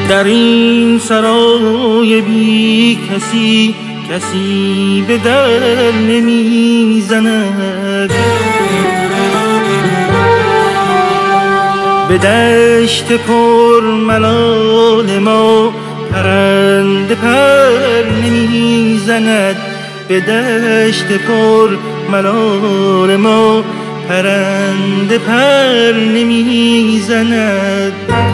در این سرای بی کسی کسی به در نمیزند. به دشت پر ملال ما پرنده پر نمیزند. به دشت پر ملال ما پرنده پر نمیزند.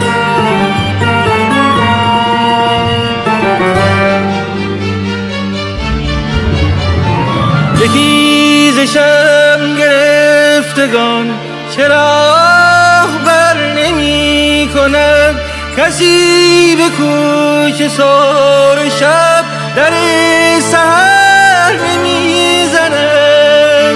یکی ز شب گرفتگان چرا بر نمی کند. کسی به کوچه سار شب در سحر نمی زند.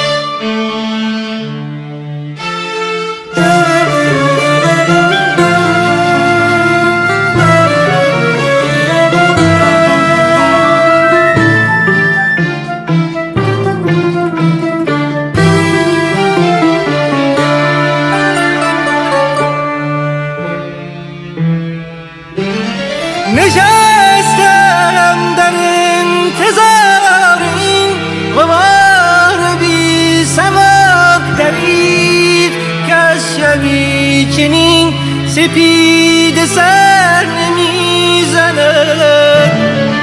نشستم در انتظار این غبار بی سبب دریغ که از شبی چنین سپید سر نمی زند.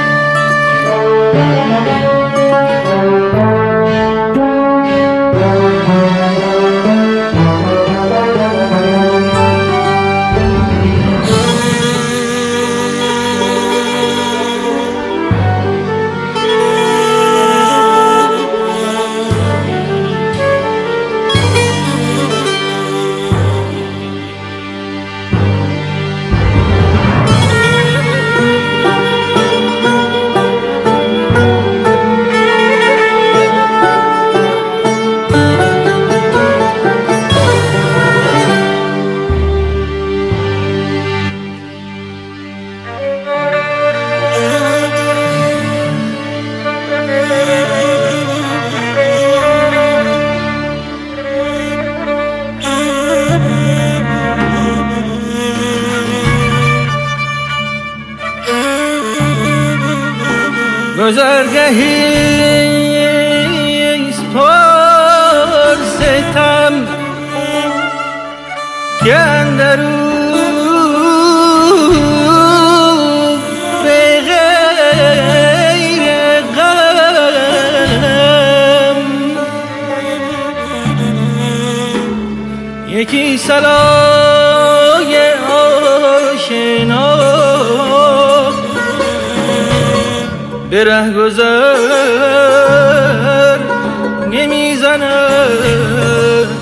گذرگهیست پر ستم که اندرو به غیر غم یکی صلای آشنا به ره گذر نمیزند.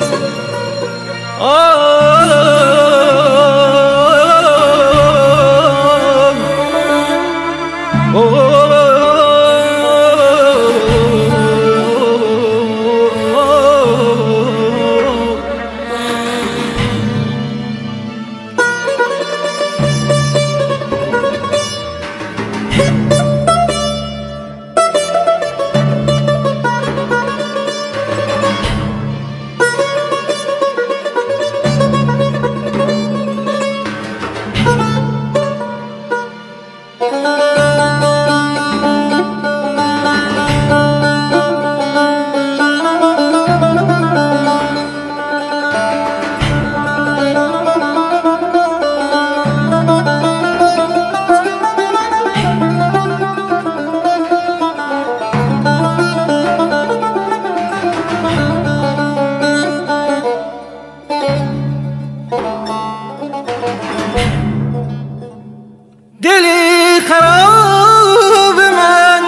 دلی خراب من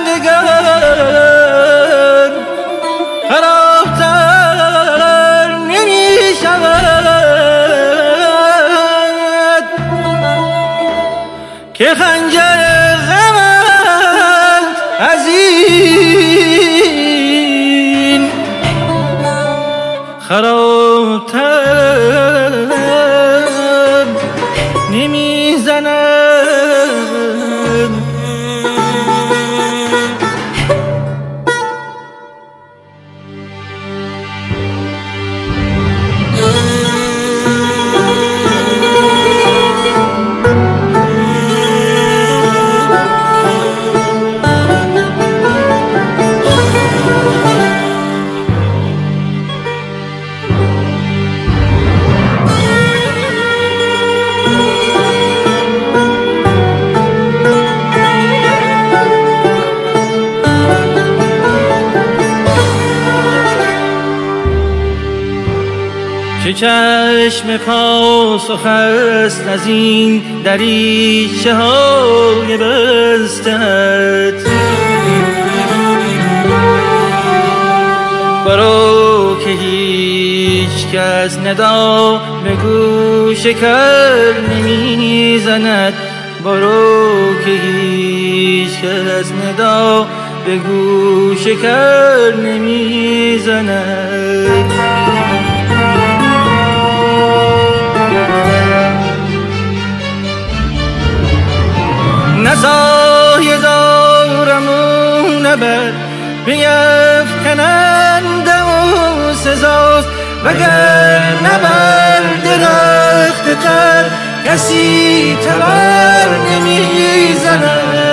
دگر خرابتر نمی شود که خنجر غمت از این خرابتر نمی زند. به چشم پاسخ است از این دریچه های بستت. برو که هیچ کس ندا به گوش کر نمیزند. برو که هیچ کس ندا به گوش کر نمیزند. نزایه دارم و نبر بیفکنند و سزاست، وگر نبر درخت تر کسی تبر نمیزند.